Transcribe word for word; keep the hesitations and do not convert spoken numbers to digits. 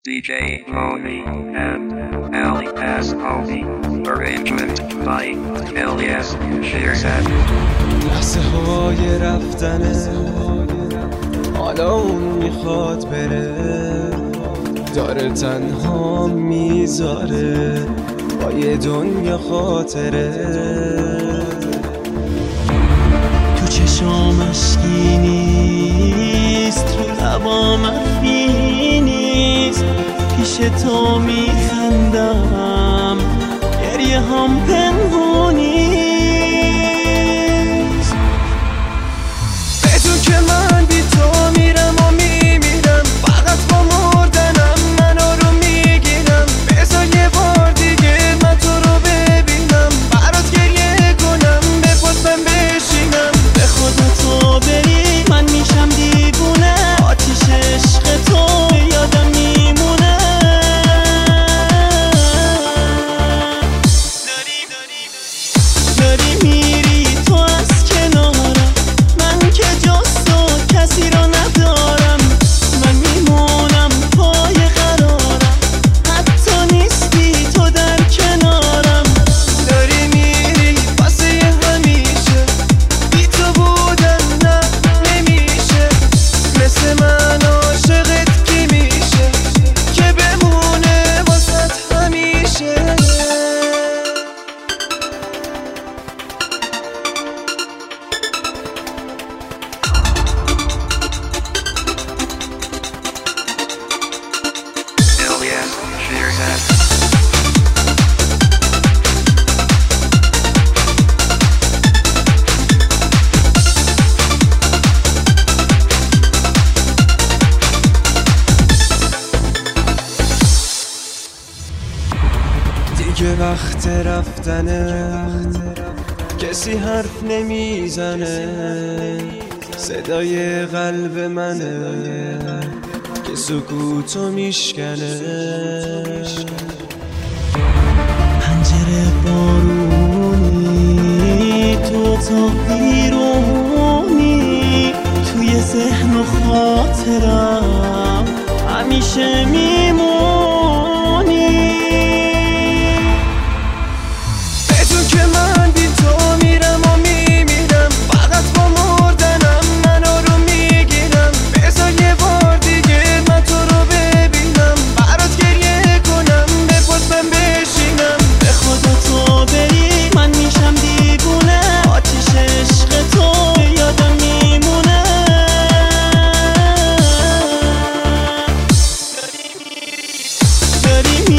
D J Pony and Ali Pascovi. Arrangement by Elias Shirzad. لحظه های رفتنه حالا اون میخواد بره، داره تنها میذاره با یه دنیا خاطره. تو چشام اشکی نیست، رو لبام افی نیست، پیش تو میخندم گریه هم پنهونی. بدون که من بی تو میرم و میمیرم، فقط با مردنم منو رو میگیرم. بذار یه بار دیگه من تو رو ببینم، برات گریه کنم بپرسم بشینم. به خدا تو بری من میشم دیوونه، آتیش عشق تو یادم میمونه. داری داری میری تو از کنارم، من که جز تو کسی را ندارم. من میمونم پای قرارم، حتی نیستی تو در کنارم. داری میری واسه همیشه، بی تو بودن نه نمیشه. مثل من عاشقت کی میشه که بمونه واسه همیشه. Elias Shirzad. دیگه وقت رفتنه، کسی حرف نمیزنه. صدای قلب منه که سکوتو میشکنه. پنجره بارونی، تو تا بیرونی، توی ذهن و خاطرم همیشه میمونی. بدون که من بی تو میرم و میمیرم، فقط با مردنم منو رو میگیرم. بذار یه بار دیگه من تو رو ببینم، برات گریه کنم بپرسم بشینم. به خدا تو بری من میشم دیوونه، آتیش عشق تو یادم میمونه. داری میری